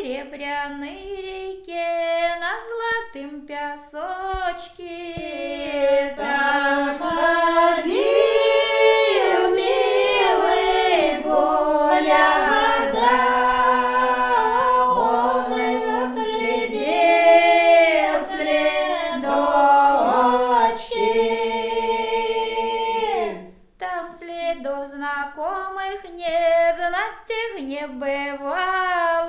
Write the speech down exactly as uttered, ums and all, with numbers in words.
серебряной реке, на золотым пясочке. Там ходил милый Коля, вода, он и заследил следочки. Там следов знакомых нет, знать их не бывало.